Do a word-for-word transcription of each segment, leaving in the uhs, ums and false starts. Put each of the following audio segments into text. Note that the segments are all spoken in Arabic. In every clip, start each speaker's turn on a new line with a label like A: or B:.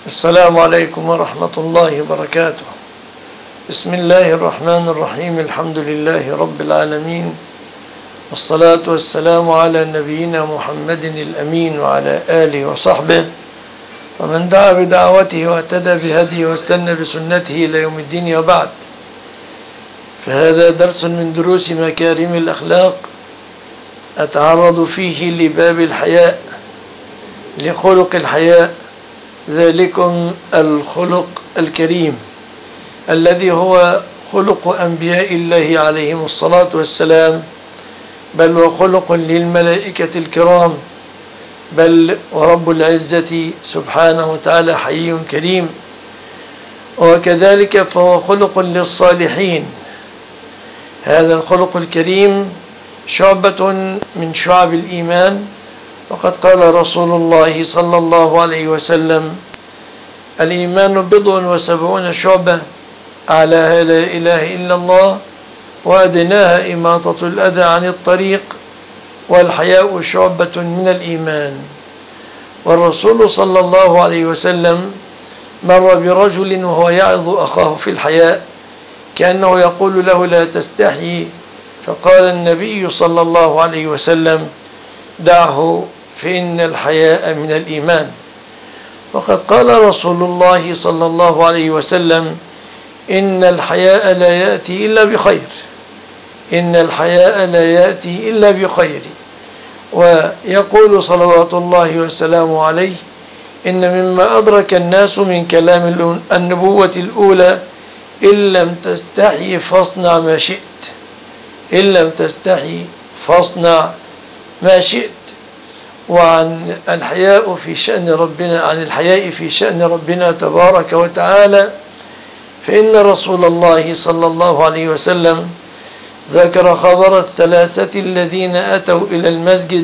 A: السلام عليكم ورحمة الله وبركاته. بسم الله الرحمن الرحيم. الحمد لله رب العالمين، والصلاة والسلام على نبينا محمد الأمين وعلى آله وصحبه ومن دعا بدعوته واهتدى بهديه واستنى بسنته إلى يوم الدين، وبعد. فهذا درس من دروس مكارم الأخلاق أتعرض فيه لباب الحياء، لخلق الحياء، ذلكم الخلق الكريم الذي هو خلق أنبياء الله عليهم الصلاة والسلام، بل وخلق للملائكة الكرام، بل ورب العزة سبحانه وتعالى حي كريم. وكذلك فهو خلق للصالحين. هذا الخلق الكريم شعبة من شعب الإيمان، وقد قال رسول الله صلى الله عليه وسلم: الإيمان بضع وسبعون شعبة، أعلاها لا إله إلا الله، وأدناها إماطة الأذى عن الطريق، والحياء شعبة من الإيمان. والرسول صلى الله عليه وسلم مر برجل وهو يعظ أخاه في الحياء، كأنه يقول له: لا تستحي. فقال النبي صلى الله عليه وسلم: دعه فإن الحياء من الإيمان. وقد قال رسول الله صلى الله عليه وسلم: إن الحياء لا يأتي إلا بخير، إن الحياء لا يأتي إلا بخير. ويقول صلوات الله وسلامه عليه: إن مما أدرك الناس من كلام النبوة الأولى: إن لم تستحي فاصنع ما شئت، إن لم تستحي فاصنع ما شئت. وعن الحياء في شأن ربنا عن الحياء في شأن ربنا تبارك وتعالى، فإن رسول الله صلى الله عليه وسلم ذكر خبر الثلاثة الذين أتوا إلى المسجد،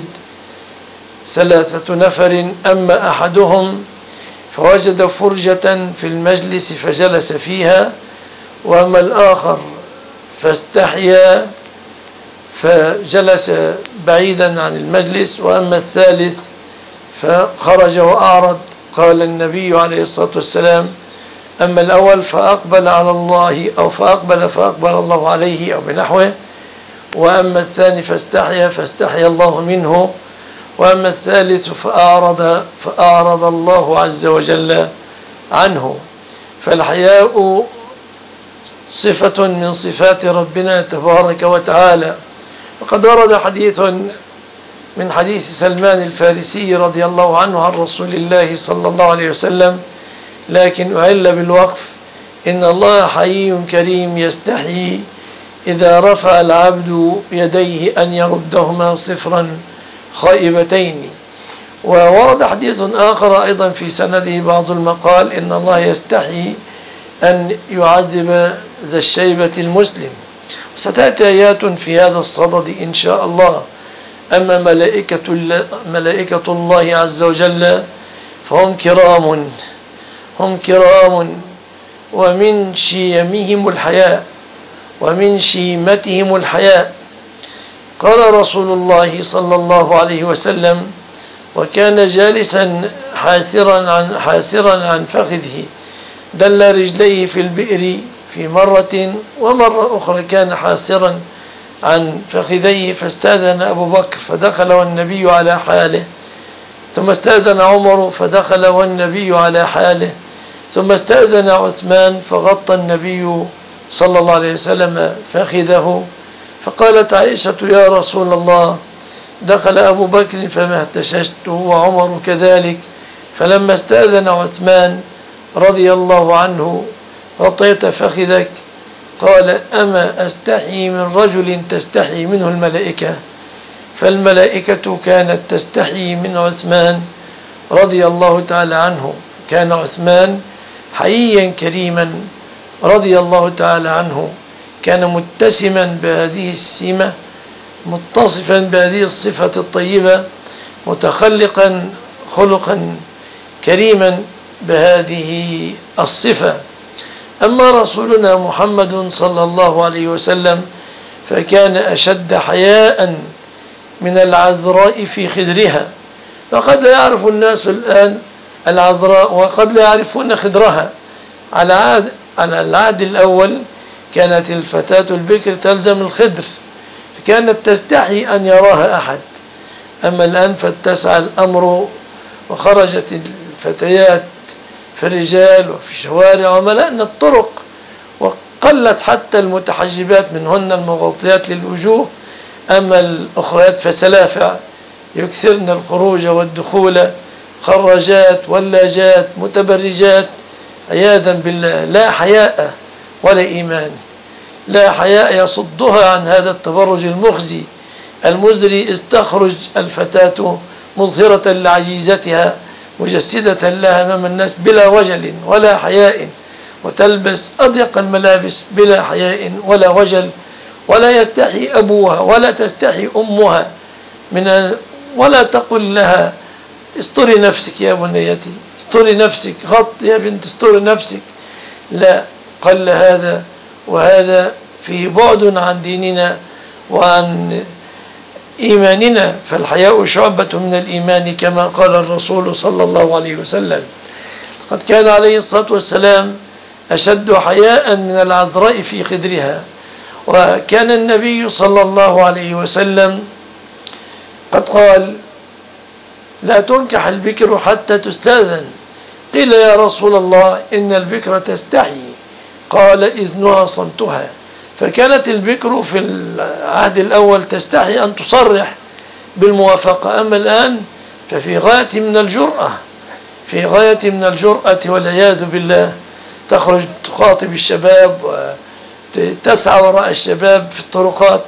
A: ثلاثة نفر: أما أحدهم فوجد فرجة في المجلس فجلس فيها، وأما الآخر فاستحيا فجلس بعيدا عن المجلس، وأما الثالث فخرج وأعرض. قال النبي عليه الصلاة والسلام: أما الأول فأقبل على الله أو فأقبل فأقبل الله عليه أو بنحوه، وأما الثاني فاستحيا فاستحيا الله منه، وأما الثالث فأعرض فأعرض الله عز وجل عنه. فالحياء صفة من صفات ربنا تبارك وتعالى. وقد ورد حديث من حديث سلمان الفارسي رضي الله عنه عن رسول الله صلى الله عليه وسلم، لكن أعل بالوقف: إن الله حي كريم يستحيي إذا رفع العبد يديه أن يردهما صفرا خائبتين. وورد حديث آخر أيضا في سنده بعض المقال: إن الله يستحيي أن يعذب ذا الشيبة المسلم. ستأتي آيات في هذا الصدد إن شاء الله. أما ملائكة, ملائكة الله عز وجل فهم كرام، هم كرام، ومن شيمهم الحياء، ومن شيمتهم الحياء. قال رسول الله صلى الله عليه وسلم: وكان جالسا حاسرا عن, حاسرا عن فخذه، دل رجليه في البئر في مرة، ومرة أخرى كان حاسرا عن فخذيه، فاستأذن أبو بكر فدخل والنبي على حاله، ثم استأذن عمر فدخل والنبي على حاله، ثم استأذن عثمان فغطى النبي صلى الله عليه وسلم فخذه. فقالت عائشة: يا رسول الله، دخل أبو بكر فما اهتششت، وعمر كذلك، فلما استأذن عثمان رضي الله عنه: غطيت فخذك؟ قال: أما أستحي من رجل تستحي منه الملائكة؟ فالملائكة كانت تستحي من عثمان رضي الله تعالى عنه. كان عثمان حييا كريما رضي الله تعالى عنه، كان متسما بهذه السمة، متصفا بهذه الصفة الطيبة، متخلقا خلقا كريما بهذه الصفة. أما رسولنا محمد صلى الله عليه وسلم فكان أشد حياء من العذراء في خدرها. فقد لا يعرف الناس الآن العذراء وقد لا يعرفون خدرها. على عهد على العهد الأول كانت الفتاة البكر تلزم الخدر، فكانت تستحي أن يراها أحد. أما الآن فاتسع الأمر وخرجت الفتيات في الرجال وفي الشوارع وملأنا الطرق، وقلت حتى المتحجبات منهن المغطيات للوجوه. أما الأخريات فسلافع يكثرن الخروج والدخول، خراجات ولاجات متبرجات عياذا بالله، لا حياء ولا إيمان، لا حياء يصدها عن هذا التبرج المخزي المزري. استخرج الفتاة مظهرة لعجيزتها مجسدة لها أمام الناس بلا وجل ولا حياء، وتلبس أضيق الملابس بلا حياء ولا وجل، ولا يستحي أبوها ولا تستحي أمها من، ولا تقل لها استري نفسك يا بنيتي، استري نفسك، غط يا بنت استري نفسك. لا، قل هذا، وهذا فيه بعد عن ديننا وعن إيماننا. فالحياء شعبة من الإيمان كما قال الرسول صلى الله عليه وسلم. قد كان عليه الصلاة والسلام أشد حياء من العذراء في خدرها. وكان النبي صلى الله عليه وسلم قد قال لا تنكح البكر حتى تستأذن. قيل يا رسول الله إن البكر تستحي، قال إذنها صمتها. فكانت البكر في العهد الأول تستحي أن تصرح بالموافقة. أما الآن ففي غاية من الجرأة، في غاية من الجرأة والعياذ بالله، تخرج تخاطب الشباب وتسعى وراء الشباب في الطرقات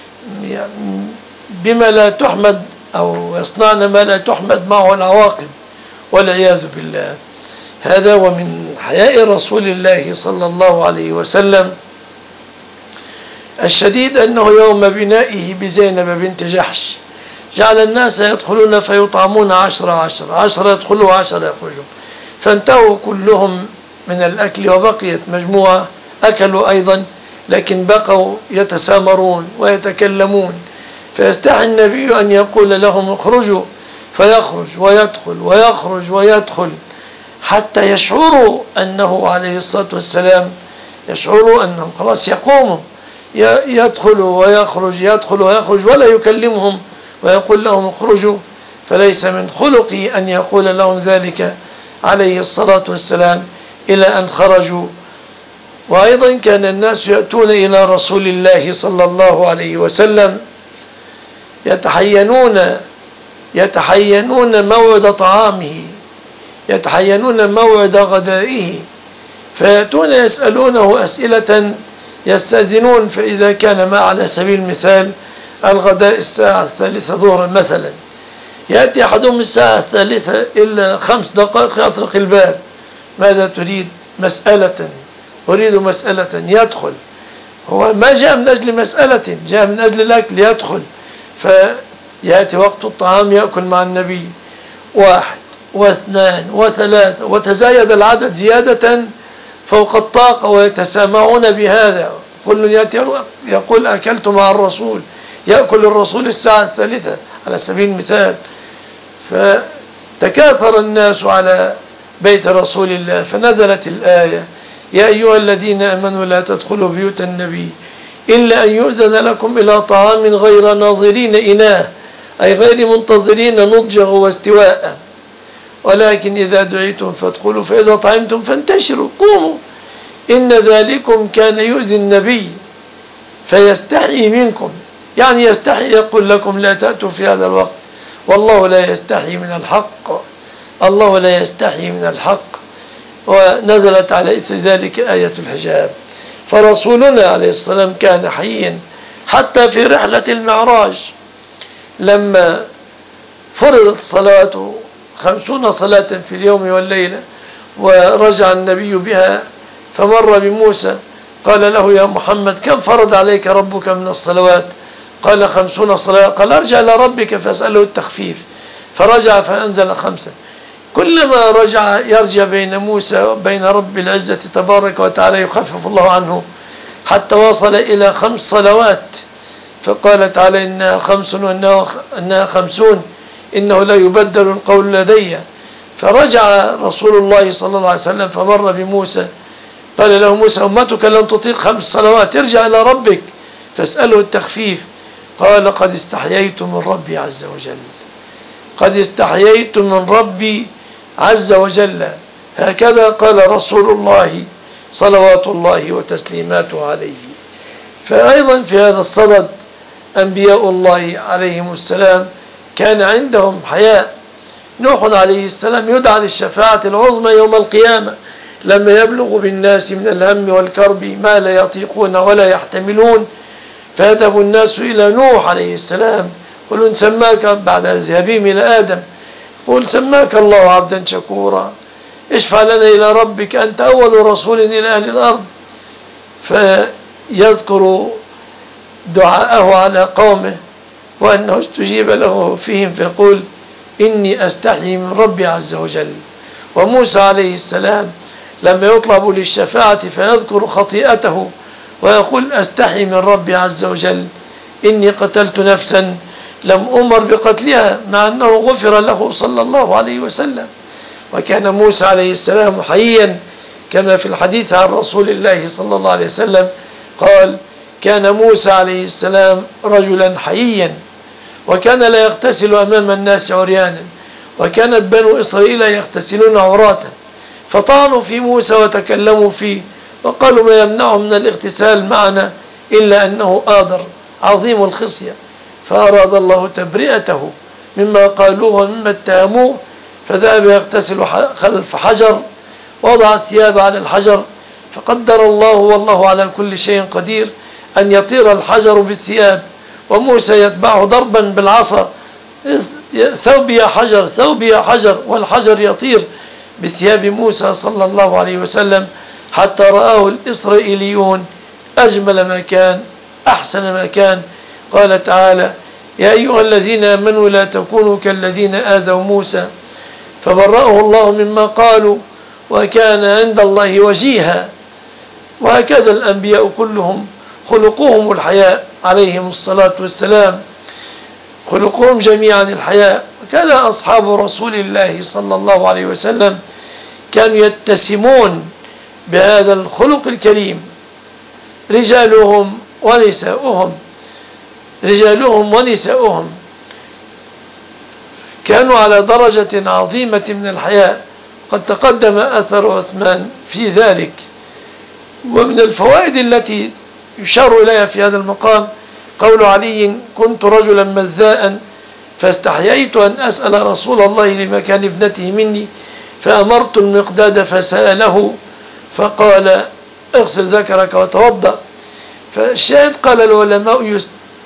A: بما لا تحمد، أو يصنعن ما لا تحمد معه العواقب والعياذ بالله. هذا ومن حياء رسول الله صلى الله عليه وسلم الشديد أنه يوم بنائه بزينب بنت جحش جعل الناس يدخلون فيطعمون عشرة عشرة، عشرة يدخلوا وعشرة يخرجوا، فانتهوا كلهم من الأكل وبقيت مجموعة أكلوا أيضا، لكن بقوا يتسامرون ويتكلمون. فيستحي النبي أن يقول لهم اخرجوا، فيخرج ويدخل ويخرج ويدخل حتى يشعروا أنه عليه الصلاة والسلام، يشعروا أنهم خلاص يقوموا، يدخل ويخرج يدخل ويخرج ولا يكلمهم ويقول لهم اخرجوا. فليس من خلقه أن يقول لهم ذلك عليه الصلاة والسلام إلى أن خرجوا. وأيضا كان الناس يأتون إلى رسول الله صلى الله عليه وسلم يتحينون يتحينون موعد طعامه، يتحينون موعد غدائه، فيأتون يسألونه أسئلة يستأذنون. فإذا كان ما على سبيل المثال الغداء الساعة الثالثة ظهرا مثلا، يأتي أحدهم الساعة الثالثة إلا خمس دقائق يطرق الباب، ماذا تريد؟ مسألة، أريد مسألة. يدخل، هو ما جاء من أجل مسألة، جاء من أجل الأكل، يدخل. فيأتي وقت الطعام يأكل مع النبي، واحد واثنان وثلاثة، وتزايد العدد زيادة فوق الطاقة، ويتسامعون بهذا. كل يأتي يقول أكلت مع الرسول، يأكل الرسول الساعة الثالثة على سبيل المثال. فتكاثر الناس على بيت رسول الله، فنزلت الآية يا أيها الذين آمنوا لا تدخلوا بيوت النبي إلا أن يؤذن لكم إلى طعام غير ناظرين إناه، أي غير منتظرين نضجه واستواء، ولكن إذا دعيتم فادخلوا فإذا طعمتم فانتشروا قوموا، إن ذلكم كان يؤذي النبي فيستحي منكم. يعني يستحي يقول لكم لا تأتوا في هذا الوقت، والله لا يستحي من الحق، الله لا يستحي من الحق. ونزلت على إثر ذلك آية الحجاب. فرسولنا عليه السلام كان حيا حتى في رحلة المعراج لما فرضت صلاته خمسون صلاة في اليوم والليلة، ورجع النبي بها فمر بموسى قال له يا محمد كم فرض عليك ربك من الصلوات؟ قال خمسون صلاة. قال ارجع إلى ربك فاسأله التخفيف، فرجع فأنزل خمسا. كلما رجع يرجع بين موسى وبين رب العزة تبارك وتعالى يخفف الله عنه حتى وصل إلى خمس صلوات، فقال تعالى إنها خمس وإنها خمسون إنه لا يبدل القول لدي. فرجع رسول الله صلى الله عليه وسلم فمر بموسى، قال له موسى أمتك لن تطيق خمس صلوات، ارجع إلى ربك فاسأله التخفيف. قال قد استحييت من ربي عز وجل، قد استحييت من ربي عز وجل. هكذا قال رسول الله صلوات الله وتسليماته عليه. فأيضا في هذا الصدد أنبياء الله عليهم السلام كان عندهم حياء. نوح عليه السلام يدعى للشفاعة العظمى يوم القيامة لما يبلغ بالناس من الهم والكرب ما لا يطيقون ولا يحتملون، فيذهب الناس إلى نوح عليه السلام قل سماك بعد ذهابهم إلى آدم، قل سماك الله عبدا شكورا، اشفع لنا إلى ربك أنت أول رسول إلى أهل الأرض. فيذكر دعاءه على قومه وأنه استجيب له فيهم، فيقول إني أستحي من ربي عز وجل. وموسى عليه السلام لما يطلب للشفاعة فيذكر خطيئته ويقول أستحي من ربي عز وجل إني قتلت نفسا لم أمر بقتلها، مع أنه غفر له صلى الله عليه وسلم. وكان موسى عليه السلام حيا كما في الحديث عن رسول الله صلى الله عليه وسلم قال كان موسى عليه السلام رجلا حييا، وكان لا يغتسل أمام الناس عريانا، وكانت بنو إسرائيل يغتسلون عراتا، فطعنوا في موسى وتكلموا فيه وقالوا ما يمنعه من الاغتسال معنا إلا أنه آدر عظيم الخصية، فأراد الله تبرئته مما قالوه ومما اتهموه، فذهب يغتسل خلف حجر، وضع الثياب على الحجر، فقدر الله والله على كل شيء قدير أن يطير الحجر بالثياب، وموسى يتبعه ضربا بالعصا ثوب يا حجر ثوب يا حجر، والحجر يطير بثياب موسى صلى الله عليه وسلم حتى رآه الإسرائيليون أجمل ما كان أحسن ما كان. قال تعالى يا أيها الذين آمنوا لا تكونوا كالذين آذوا موسى فبرأه الله مما قالوا وكان عند الله وجيها. وهكذا الأنبياء كلهم خلقهم الحياء عليهم الصلاة والسلام، خلقهم جميعا الحياء. كان أصحاب رسول الله صلى الله عليه وسلم كانوا يتسمون بهذا الخلق الكريم، رجالهم ونساؤهم رجالهم ونساؤهم كانوا على درجة عظيمة من الحياء، قد تقدم أثر عثمان في ذلك. ومن الفوائد التي يشار إليها في هذا المقام قول علي كنت رجلا مذاء فاستحييت أن أسأل رسول الله لمكان ابنته مني فأمرت المقداد فسأله فقال اغسل ذكرك وتوضأ. فالشاهد قال العلماء يست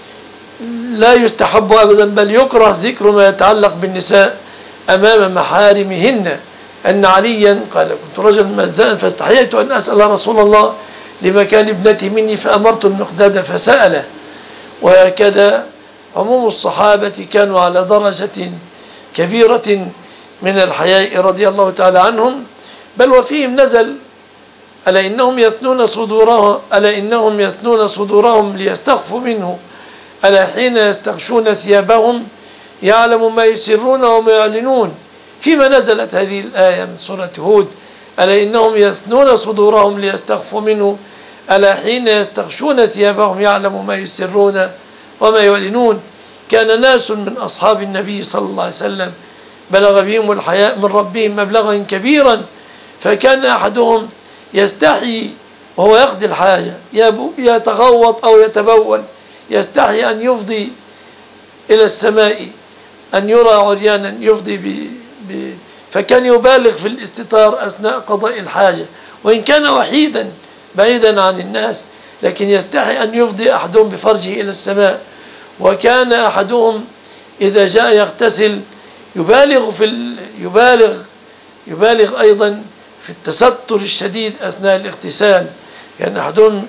A: لا يستحب أبدا بل يكره ذكر ما يتعلق بالنساء أمام محارمهن، أن عليا قال كنت رجلا مذاء فاستحييت أن أسأل رسول الله لمكان ابنتي مني فأمرت المقداد فسأله. وهكذا عموم الصحابة كانوا على درجة كبيرة من الحياء رضي الله تعالى عنهم، بل وفيهم نزل ألا إنهم يثنون صدورهم ألا إنهم يثنون صدورهم ليستخفوا منه، ألا حين يستغشون ثيابهم يعلم ما يسرون وما يعلنون. فيما نزلت هذه الآية من سورة هود ألا إنهم يثنون صدورهم ليستخفوا منه ألا حين يستغشون ثيابهم يعلم ما يسرون وما يعلنون. كان ناس من أصحاب النبي صلى الله عليه وسلم بلغ بهم الحياء من ربهم مبلغا كبيرا، فكان أحدهم يستحي وهو يقضي الحاجة يتغوط أو يتبول يستحي أن يفضي إلى السماء، أن يرى عريانا يفضي ب... ب... فكان يبالغ في الاستتار أثناء قضاء الحاجة، وإن كان وحيدا بعيدا عن الناس لكن يستحي أن يفضي أحدهم بفرجه إلى السماء. وكان أحدهم إذا جاء يغتسل يبالغ في ال... يبالغ يبالغ أيضا في التستر الشديد أثناء الاغتسال، يعني أحدهم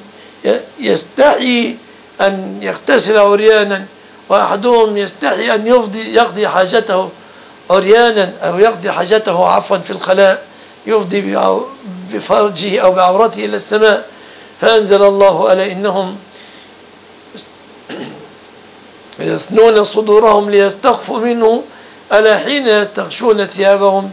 A: يستحي أن يغتسل عريانا، وأحدهم يستحي أن يفضي يقضي حاجته عريانا أو يقضي حاجته عفوا في الخلاء يفضي بفرجه أو بعورته إلى السماء. فأنزل الله ألا إنهم يثنون صدورهم ليستخفوا منه ألا حين يستغشون ثيابهم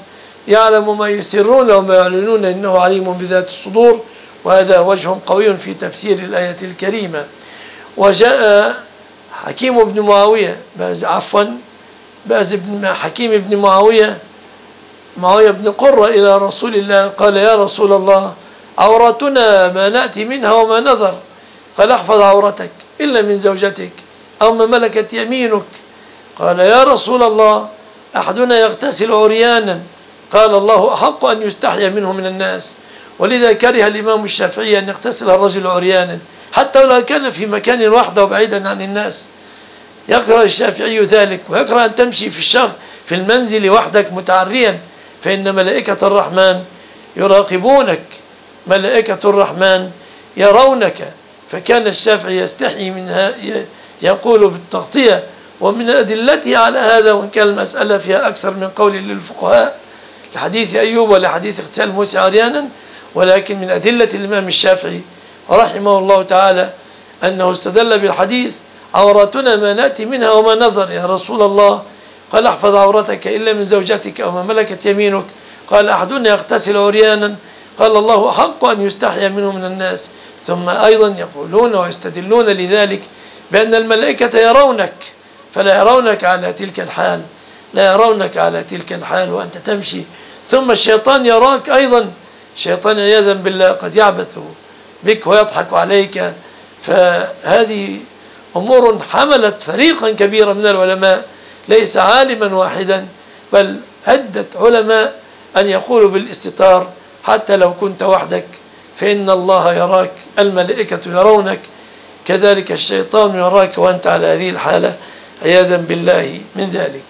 A: يعلم ما يسرون وما يعلنون إنه عليم بذات الصدور. وهذا وجه قوي في تفسير الآية الكريمة. وجاء حكيم بن معاوية عفوا باز بن حكيم بن معاوية معاوية بن قرة إلى رسول الله قال: يا رسول الله، عوراتنا ما نأتي منها وما نذر. قال: احفظ عورتك إلا من زوجتك أو ما ملكت يمينك. قال: يا رسول الله، أحدنا يغتسل عريانا. قال: الله أحق أن يستحيا منه من الناس. ولذا كره الإمام الشافعي أن يغتسل الرجل عريانا حتى لو كان في مكان وحده وبعيدا عن الناس. يكره الشافعي ذلك، ويكره أن تمشي في الشهر في المنزل وحدك متعريا، فإن ملائكة الرحمن يراقبونك، ملائكة الرحمن يرونك. فكان الشافعي يستحي منها، يقول بالتغطية. ومن أدلته على هذا، وإن كان المسألة فيها أكثر من قول للفقهاء لحديث أيوب ولحديث اغتسال موسى عريانا، ولكن من أدلة الإمام الشافعي رحمه الله تعالى أنه استدل بالحديث: عوراتنا ما نأتي منها وما نظر. يا رسول الله، قال: احفظ عورتك إلا من زوجتك أو ما ملكت يمينك. قال: أحدنا يغتسل عريانا. قال: الله أحق أن يستحيا منه من الناس. ثم أيضا يقولون ويستدلون لذلك بأن الملائكة يرونك، فلا يرونك على تلك الحال، لا يرونك على تلك الحال وأنت تمشي. ثم الشيطان يراك أيضا، الشيطان عياذا بالله قد يعبث بك ويضحك عليك. فهذه أمور حملت فريقا كبيرا من العلماء، ليس عالما واحدا، بل عدة علماء أن يقولوا بالاستتار حتى لو كنت وحدك، فإن الله يراك، الملائكة يرونك، كذلك الشيطان يراك وأنت على هذه الحالة عياذا بالله من ذلك.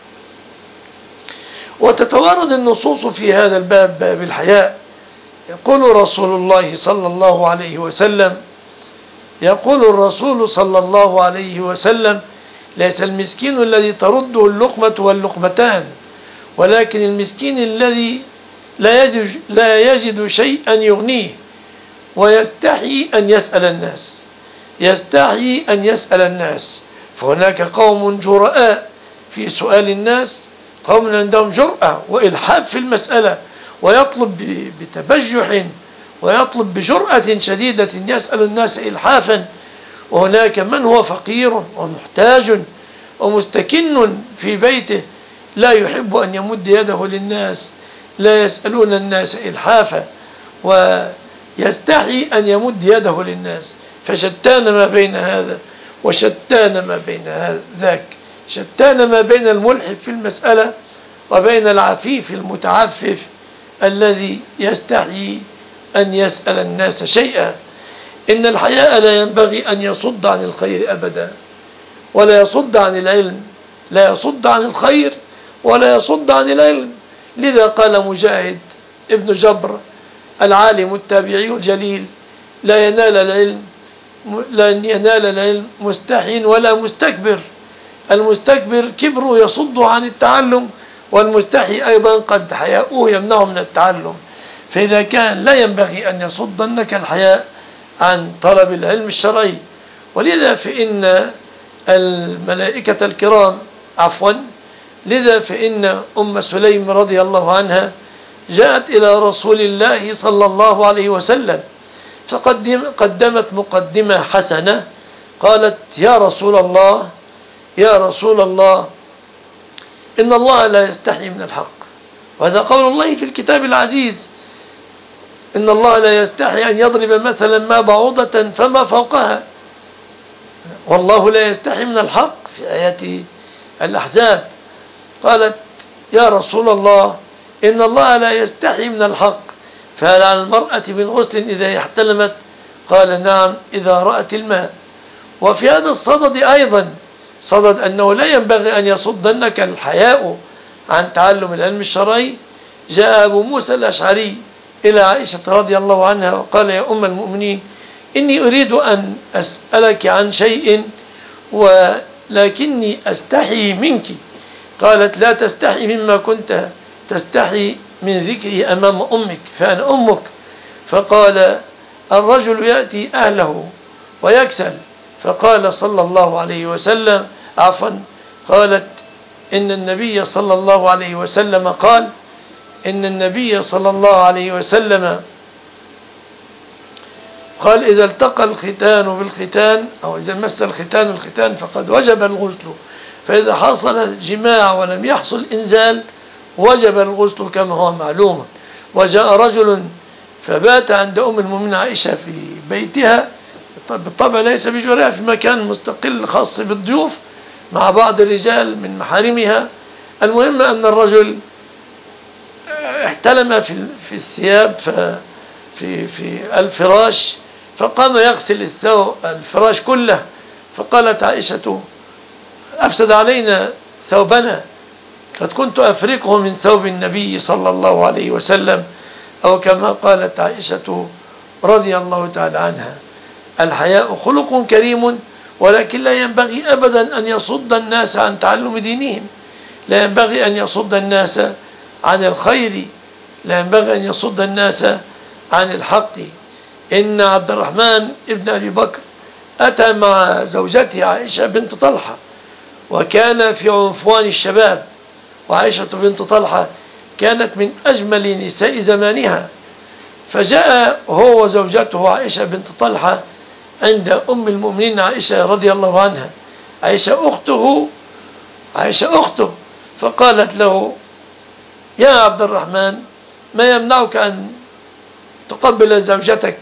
A: وتتوارد النصوص في هذا الباب، باب الحياء. يقول رسول الله صلى الله عليه وسلم يقول الرسول صلى الله عليه وسلم: ليس المسكين الذي ترده اللقمة واللقمتان، ولكن المسكين الذي لا يجد, لا يجد شيئا يغنيه ويستحي أن يسأل الناس يستحي أن يسأل الناس. فهناك قوم جرآء في سؤال الناس، قوم عندهم جرأة وإلحاف في المسألة، ويطلب بتبجح ويطلب بجرأة شديدة يسأل الناس إلحافا. وهناك من هو فقير ومحتاج ومستكن في بيته، لا يحب أن يمد يده للناس، لا يسألون الناس إلحافا، ويستحي أن يمد يده للناس. فشتان ما بين هذا وشتان ما بين ذاك، شتان ما بين الملحف في المسألة وبين العفيف المتعفف الذي يستحي أن يسأل الناس شيئا. إن الحياء لا ينبغي أن يصد عن الخير أبدا، ولا يصد عن العلم، لا يصد عن الخير ولا يصد عن العلم. لذا قال مجاهد ابن جبر العالم التابعي الجليل: لا ينال العلم لن ينال العلم مستحي ولا مستكبر. المستكبر كبره يصد عن التعلم، والمستحي أيضا قد حياؤه يمنعه من التعلم. فإذا كان لا ينبغي أن يصدنك الحياء عن طلب العلم الشرعي. ولذا فإن الملائكة الكرام عفوا لذا فإن أم سليم رضي الله عنها جاءت إلى رسول الله صلى الله عليه وسلم، فقدمت مقدمة حسنة، قالت: يا رسول الله يا رسول الله إن الله لا يستحي من الحق. وهذا قول الله في الكتاب العزيز: إن الله لا يستحي أن يضرب مثلا ما بعوضة فما فوقها. والله لا يستحي من الحق في آيات الأحزاب. قالت: يا رسول الله إن الله لا يستحي من الحق، فهل على المرأة من غسل إذا احتلمت؟ قال: نعم إذا رأت الماء. وفي هذا الصدد أيضا صدد أنه لا ينبغي أن يصدنك الحياء عن تعلم العلم الشرعي، جاء أبو موسى الأشعري إلى عائشة رضي الله عنها وقال: يا أم المؤمنين، إني أريد أن أسألك عن شيء ولكني أستحي منك. قالت: لا تستحي مما كنت تستحي من ذكري أمام أمك، فأنا أمك. فقال: الرجل يأتي أهله ويكسل. فقال صلى الله عليه وسلم عفوا قالت: إن النبي صلى الله عليه وسلم قال: إن النبي صلى الله عليه وسلم قال إذا التقى الختان بالختان أو إذا مس الختان الختان فقد وجب الغسل، فإذا حصل الجماع ولم يحصل إنزال وجب الغسل كما هو معلوم. وجاء رجل فبات عند أم المؤمنين عائشة في بيتها، بالطبع ليس بجوارها، في مكان مستقل خاص بالضيوف مع بعض الرجال من محارمها. المهم أن الرجل احتلم في في الثياب في في الفراش، فقام يغسل الثوب الفراش كله، فقالت عائشة أفسد علينا ثوبنا، قد كنت أفرقه من ثوب النبي صلى الله عليه وسلم، أو كما قالت عائشة رضي الله تعالى عنها. الحياء خلق كريم، ولكن لا ينبغي أبدا أن يصد الناس عن تعلم دينهم، لا ينبغي أن يصد الناس عن الخير، لا ينبغي أن يصد الناس عن الحق. إن عبد الرحمن ابن أبي بكر أتى مع زوجته عائشة بنت طلحة، وكان في عنفوان الشباب، وعائشة بنت طلحة كانت من أجمل نساء زمانها، فجاء هو وزوجته عائشة بنت طلحة عند أم المؤمنين عائشة رضي الله عنها، عائشة أخته عائشة أخته فقالت له يا عبد الرحمن ما يمنعك أن تقبل زوجتك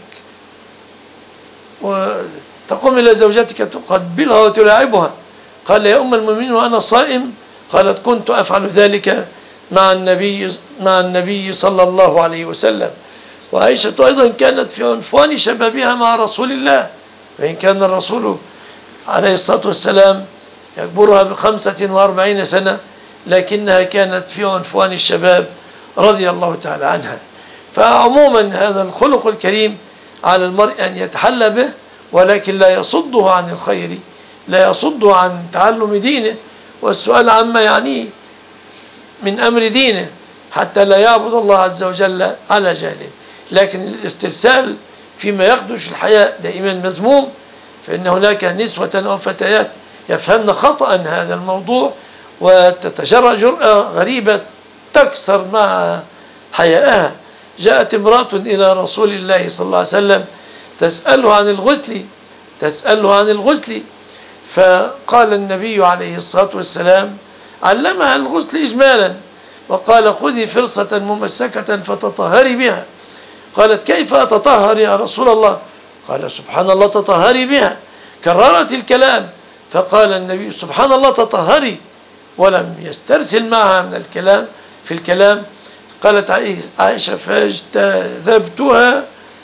A: وتقوم إلى زوجتك تقبلها وتلاعبها؟ قال يا أم المؤمنين وأنا صائم؟ قالت كنت أفعل ذلك مع النبي مع النبي صلى الله عليه وسلم. وعائشة أيضا كانت في عنفوان شبابها مع رسول الله، وإن كان الرسول عليه الصلاة والسلام يكبرها بخمسة وأربعين سنة، لكنها كانت في عنفوان الشباب رضي الله تعالى عنها. فعموما هذا الخلق الكريم على المرء أن يتحلى به، ولكن لا يصده عن الخير، لا يصده عن تعلم دينه والسؤال عما يعنيه من أمر دينه، حتى لا يعبد الله عز وجل على جهله. لكن الاسترسال فيما يخدش الحياء دائما مذموم، فإن هناك نسوة أو فتيات يفهمن خطأ هذا الموضوع وتتجرأ جرأة غريبة تكسر مع حياءها. جاءت امرأة إلى رسول الله صلى الله عليه وسلم تسأله عن الغسل تسأله عن الغسل فقال النبي عليه الصلاة والسلام علمها الغسل إجمالا، وقال خذي فرصة ممسكة فتطهري بها. قالت كيف أتطهر يا رسول الله؟ قال سبحان الله تطهري بها. كررت الكلام، فقال النبي سبحان الله تطهري، ولم يسترسل معها من الكلام في الكلام. قالت عائشة فاجتذبتها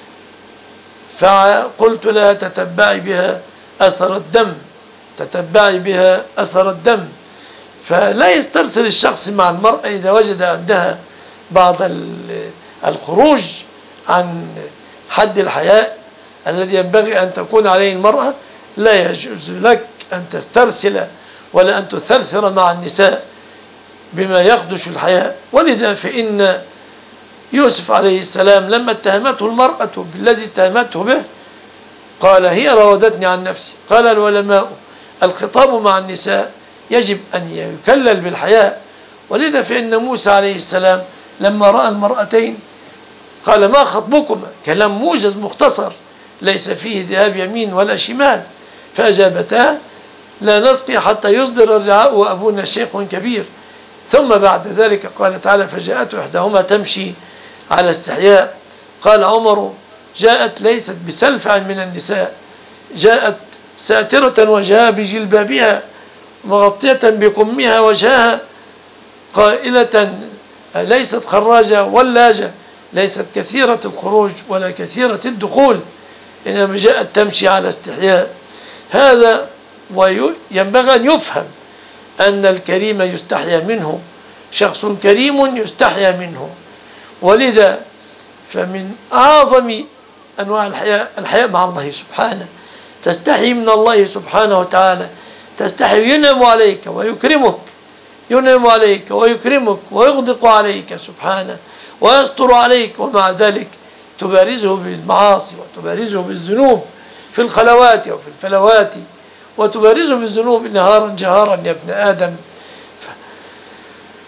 A: فقلت لها تتبعي بها أثر الدم تتبعي بها أثر الدم. فلا يسترسل الشخص مع المرأة إذا وجد عندها بعض الخروج عن حد الحياء الذي ينبغي أن تكون عليه المرأة. لا يجوز لك أن تسترسل ولا أن تثرثر مع النساء بما يخدش الحياء. ولذا فإن يوسف عليه السلام لما اتهمته المرأة بالذي اتهمته به قال هي راودتني عن نفسي. قال العلماء الخطاب مع النساء يجب أن يكلل بالحياء. ولذا فإن موسى عليه السلام لما رأى المرأتين قال ما خطبكما؟ كلام موجز مختصر ليس فيه ذهاب يمين ولا شمال. فأجابتا لا نسقي حتى يصدر الرعاء وأبونا شيخ كبير. ثم بعد ذلك قال تعالى فجاءته إحداهما تمشي على استحياء. قال عمر جاءت ليست بسلفع من النساء، جاءت ساترة وجهها بجلبابها مغطية بكمها وجهها، قائلة ليست خراجة ولاجة، ليست كثيرة الخروج ولا كثيرة الدخول، إنما جاءت تمشي على استحياء. هذا وينبغي أن يفهم أن الكريم يستحيا منه، شخص كريم يستحيا منه. ولذا فمن أعظم أنواع الحياء الحياء مع الله سبحانه. تستحي من الله سبحانه وتعالى، تستحي ينعم عليك ويكرمك ينعم عليك ويكرمك ويغدق عليك سبحانه ويستر عليك، ومع ذلك تبارزه بالمعاصي وتبارزه بالذنوب في الخلوات وفي الفلوات، وتبارزه بالذنوب نهارا جهارا يا ابن آدم.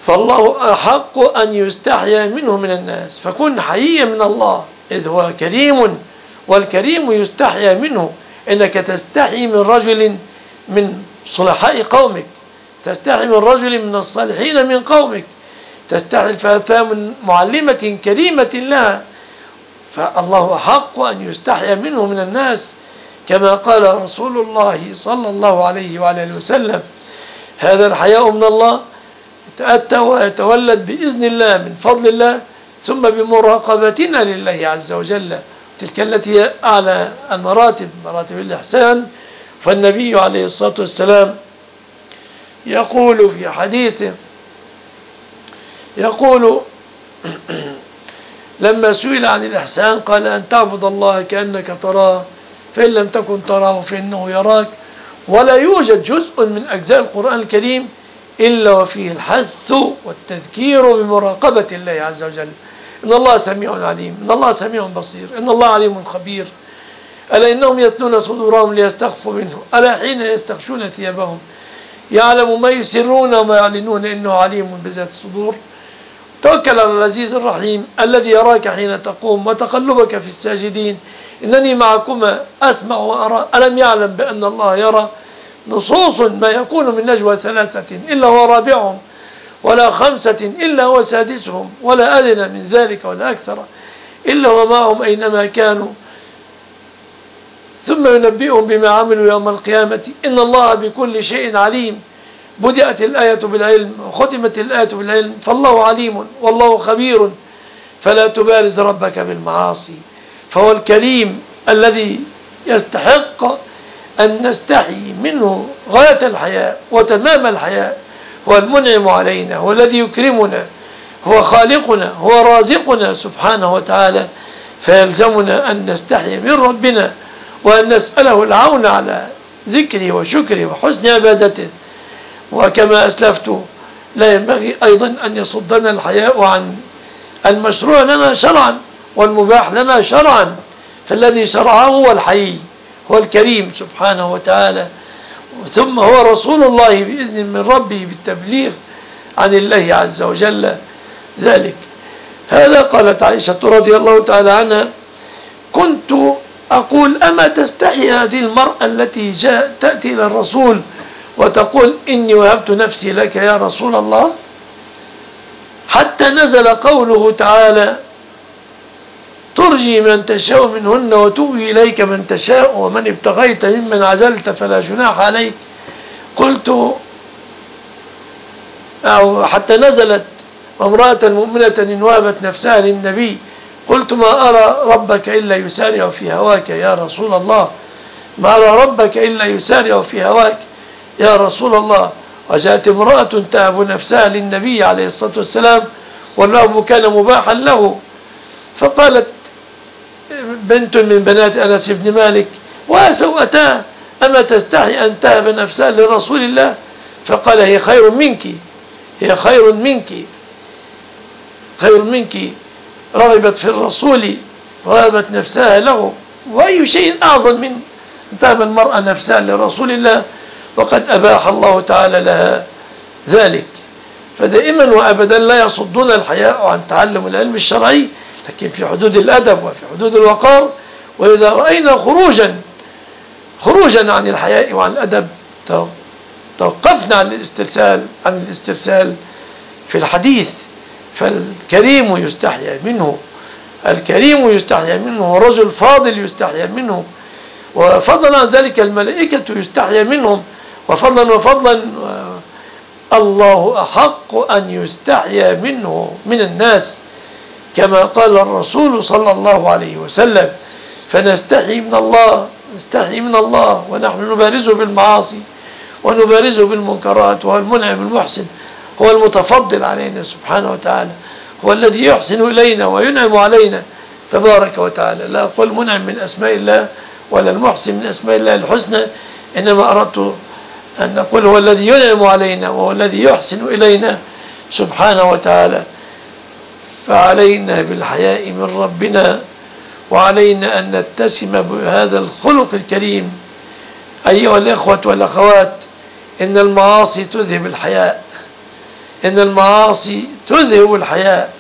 A: فالله أحق أن يستحيا منه من الناس، فكن حييا من الله إذ هو كريم، والكريم يستحيا منه. إنك تستحي من رجل من صلحاء قومك، تستحي من رجل من الصالحين من قومك، تستحي الفتاة من معلمة كريمة لها، فالله أحق أن يستحيا منه من الناس، كما قال رسول الله صلى الله عليه وعلى وسلم: هذا الحياء من الله يتأتى ويتولد بإذن الله من فضل الله، ثم بمراقبتنا لله عز وجل، تلك التي هي أعلى المراتب، مراتب الإحسان. فالنبي عليه الصلاة والسلام يقول في حديثه، يقول لما سئل عن الإحسان قال: أن تعبد الله كأنك تراه، فإن لم تكن تراه فإنه يراك. ولا يوجد جزء من أجزاء القرآن الكريم إلا وفيه الحث والتذكير بمراقبة الله عز وجل. إن الله سميع عليم، إن الله سميع بصير، إن الله عليم خبير. ألا إنهم يثنون صدورهم ليستخفوا منه، ألا حين يستغشون ثيابهم يعلم ما يسرون وما يعلنون، إنه عليم بذات الصدور. توكل على العزيز الرحيم الذي يراك حين تقوم وتقلبك في الساجدين، إنني معكما أسمع وأرى. ألم يعلم بأن الله يرى؟ نصوص ما يكون من نجوى ثلاثة إلا هو رابعهم، ولا خمسة إلا هو سادسهم، ولا أدنى من ذلك ولا أكثر إلا هو معهم أينما كانوا، ثم ينبئهم بما عملوا يوم القيامة، إن الله بكل شيء عليم. بدأت الآية بالعلم وختمت الآية بالعلم، فالله عليم والله خبير، فلا تبارز ربك بالمعاصي. فهو الكريم الذي يستحق أن نستحي منه غاية الحياء وتمام الحياء. هو المنعم علينا، هو الذي يكرمنا، هو خالقنا، هو رازقنا سبحانه وتعالى، فيلزمنا أن نستحي من ربنا وأن نسأله العون على ذكره وشكره وحسن عبادته. وكما أسلفت لا ينبغي أيضا أن يصدنا الحياء عن المشروع لنا شرعا والمباح لنا شرعا، فالذي شرعه هو الحي، هو الكريم سبحانه وتعالى، ثم هو رسول الله بإذن من ربه بالتبليغ عن الله عز وجل ذلك. هذا قالت عائشة رضي الله تعالى عنها: كنت أقول: أما تستحي هذه المرأة التي جاء تأتي إلى الرسول وتقول: إني وهبت نفسي لك يا رسول الله، حتى نزل قوله تعالى: ترجي من تشاء منهن وتؤوي إليك من تشاء ومن ابتغيت ممن عزلت فلا جناح عليك. قلت، أو حتى نزلت: امرأة مؤمنة إن وهبت نفسها للنبي. قلت: ما أرى ربك إلا يسارع في هواك يا رسول الله، ما أرى ربك إلا يسارع في هواك يا رسول الله. وجاءت امرأة تهب نفسها للنبي عليه الصلاة والسلام والوهب كان مباحا له، فقالت بنت من بنات أنس بن مالك: وسوءتها، أما تستحي أن تهب نفسها لرسول الله؟ فقال: هي خير منك، هي خير منك، خير منك، رغبت في الرسول وهبت نفسها له. وأي شيء أعظم من أن تهب المرأة نفسها لرسول الله وقد أباح الله تعالى لها ذلك. فدائما وأبدا لا يصدون الحياء عن تعلم العلم الشرعي، لكن في حدود الأدب وفي حدود الوقار. وإذا رأينا خروجا خروجا عن الحياء وعن الأدب توقفنا عن الاسترسال عن الاسترسال في الحديث. فالكريم يستحيا منه، الكريم يستحيا منه، ورجل فاضل يستحيا منه، وفضلا عن ذلك الملائكة يستحيا منهم، وفضلا وفضلا الله أحق أن يستحيا منه من الناس، كما قال الرسول صلى الله عليه وسلم: فنستحي من الله، نستحي من الله ونحن نبارزه بالمعاصي ونبارزه بالمنكرات. وهو المنعم المحسن، هو المتفضل علينا سبحانه وتعالى، هو الذي يحسن إلينا وينعم علينا تبارك وتعالى. لا أقول منعم من أسماء الله ولا المحسن من أسماء الله الحسنى، إنما أردت أن نقول هو الذي ينعم علينا وهو الذي يحسن إلينا سبحانه وتعالى. فعلينا بالحياء من ربنا، وعلينا أن نتسم بهذا الخلق الكريم. أيها الإخوة والأخوات، إن المعاصي تذهب الحياء، إن المعاصي تذهب الحياء،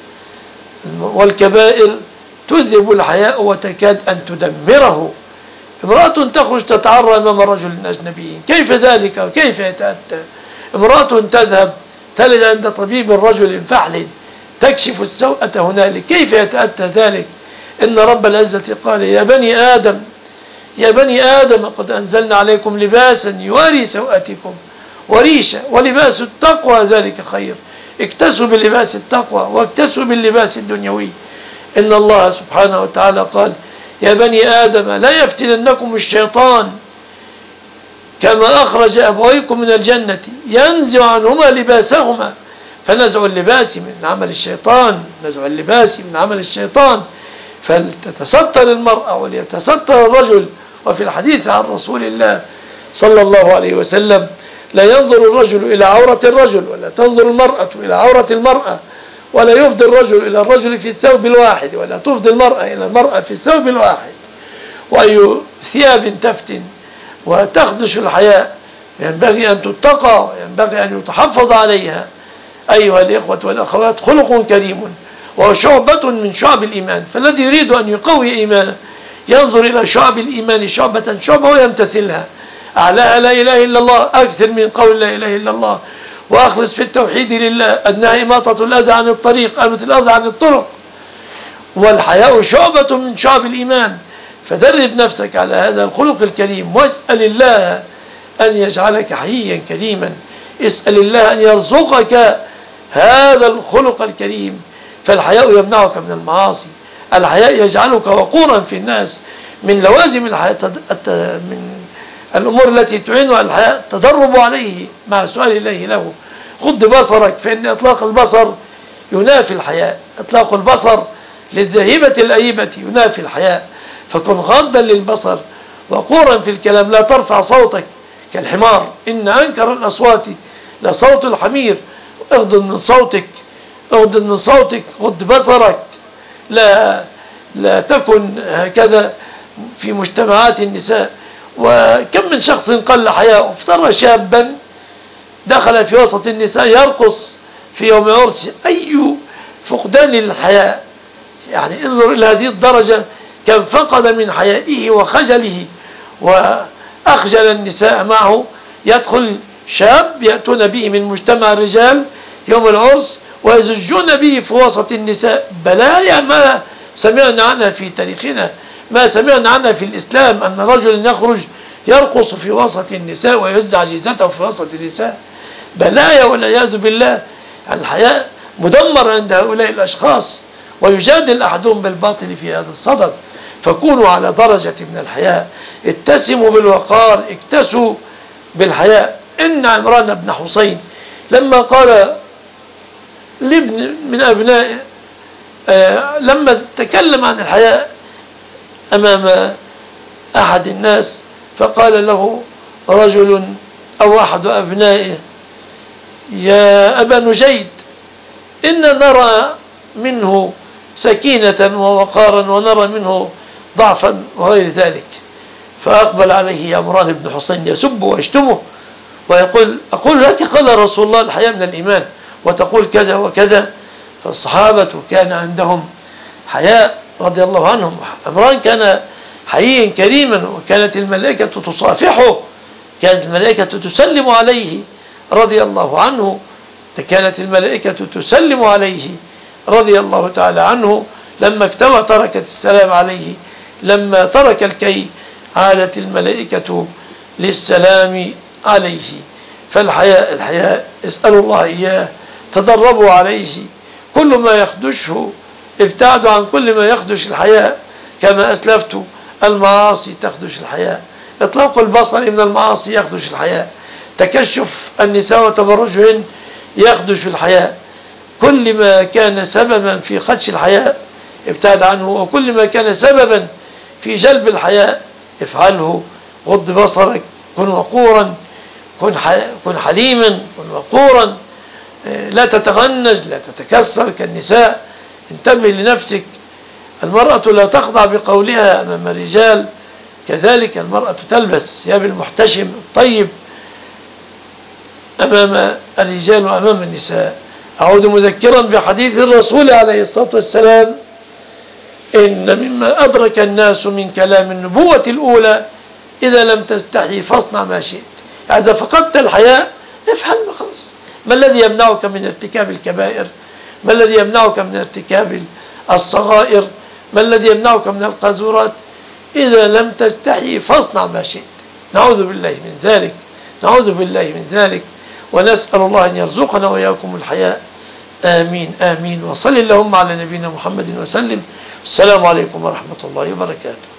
A: والكبائر تذهب الحياء وتكاد أن تدمره. امرأة تخرج تتعرى أمام رجل أجنبي، كيف ذلك وكيف يتأتى؟ امرأة تذهب تلد عند طبيب رجل فحل تكشف السوءة هنالك، كيف يتأتى ذلك؟ إن رب العزة قال يا بني آدم يا بني آدم قد أنزلنا عليكم لباسا يواري سوءتكم وريشا ولباس التقوى ذلك خير. اكتسوا باللباس التقوى واكتسوا باللباس الدنيوي. إن الله سبحانه وتعالى قال يا بني آدم لا يفتننكم الشيطان كما أخرج أبويكم من الجنة ينزع عنهما لباسهما. فنزع اللباس من عمل الشيطان، نزع اللباس من عمل الشيطان، فلتتستر المرأة وليتستر الرجل. وفي الحديث عن رسول الله صلى الله عليه وسلم لا ينظر الرجل إلى عورة الرجل ولا تنظر المرأة إلى عورة المرأة، ولا يفضي الرجل إلى الرجل في الثوب الواحد ولا تفضي المرأة إلى المرأة في الثوب الواحد. وأي ثياب تفتن وتخدش الحياء ينبغي أن تتقى وينبغي أن يتحفظ عليها. أيها الإخوة والأخوات، خلق كريم وهو شعبة من شعب الإيمان، فالذي يريد أن يقوي إيمانه ينظر إلى شعب الإيمان شعبة شعبة ويمتثلها. أعلاها لا إله إلا الله، أكثر من قول لا إله إلا الله، وأخلص في التوحيد لله، أدناها إماطة الأذى عن الطريق، أمة الأذى عن الطرق. والحياء شعبة من شعب الإيمان، فدرب نفسك على هذا الخلق الكريم، واسأل الله أن يجعلك حييا كريما، اسأل الله أن يرزقك هذا الخلق الكريم. فالحياء يمنعك من المعاصي، الحياء يجعلك وقورا في الناس. من لوازم الحياء من الأمور التي تعين على الحياء التدرب عليه مع سؤال الله له. غض بصرك، فإن إطلاق البصر ينافي الحياء، إطلاق البصر للذاهبة الأيبة ينافي الحياء. فكن غاضا للبصر وقورا في الكلام، لا ترفع صوتك كالحمار، إن أنكر الأصوات لصوت الحمير. اغض من صوتك، اغض من صوتك، غض بصرك، لا لا تكن هكذا في مجتمعات النساء. وكم من شخص قل حياء، افترى شابا دخل في وسط النساء يرقص في يوم عرس. أي فقدان للحياء! يعني انظر إلى هذه الدرجة، كم فقد من حيائه وخجله وأخجل النساء معه. يدخل شاب يأتون به من مجتمع الرجال يوم العرس ويزجون به في وسط النساء. بلايا ما سمعنا عنها في تاريخنا، ما سمعنا عنها في الإسلام، أن رجل يخرج يرقص في وسط النساء ويوزع جيزته في وسط النساء. بلايا والعياذ بالله. الحياء مدمر عند هؤلاء الأشخاص، ويجادل أحدهم بالباطل في هذا الصدد. فكونوا على درجة من الحياء، اتسموا بالوقار، اكتسوا بالحياء. إن عمران بن حسين لما قال لابن من أبنائه آه لما تكلم عن الحياء أمام أحد الناس، فقال له رجل أو أحد أبنائه يا أبا نجيد إن نرى منه سكينة ووقارا ونرى منه ضعفا وغير ذلك. فأقبل عليه عمران بن حسين يسب ويشتمه ويقول أقول لك قال رسول الله الحياء من الإيمان وتقول كذا وكذا. فالصحابة كان عندهم حياء رضي الله عنهم. عمران كان حييا كريما، وكانت الملائكة تصافحه، كانت الملائكة تسلم عليه رضي الله عنه، كانت الملائكة تسلم عليه رضي الله تعالى عنه. لما اكتوى تركت السلام عليه، لما ترك الكي عادت الملائكة للسلام عليه. فالحياء الحياء اسألوا الله إياه، تدربوا عليه. كل ما يخدشه ابتعدوا عن كل ما يخدش الحياء. كما أسلفت المعاصي تخدش الحياء، إطلاق البصر من المعاصي يخدش الحياء، تكشف النساء وتبرجهن يخدش الحياء. كل ما كان سببا في خدش الحياء ابتعد عنه، وكل ما كان سببا في جلب الحياء افعله. غض بصرك، كن وقورا، كن كن حليما، كن وقورا، لا تتغنج، لا تتكسر كالنساء. انتبه لنفسك. المرأة لا تخضع بقولها أمام الرجال، كذلك المرأة تلبس ثياب المحتشم الطيب أمام الرجال وأمام النساء. أعود مذكرا بحديث الرسول عليه الصلاة والسلام: إن مما أدرك الناس من كلام النبوة الأولى: إذا لم تستحي فاصنع ما شئت. إذا فقدت الحياء افعل ما خلص. ما الذي يمنعك من ارتكاب الكبائر؟ ما الذي يمنعك من ارتكاب الصغائر؟ ما الذي يمنعك من القاذورات؟ إذا لم تستحي فاصنع ما شئت. نعوذ بالله من ذلك، نعوذ بالله من ذلك، ونسأل الله أن يرزقنا وإياكم الحياء. آمين آمين. وصل اللهم على نبينا محمد وسلم. السلام عليكم ورحمة الله وبركاته.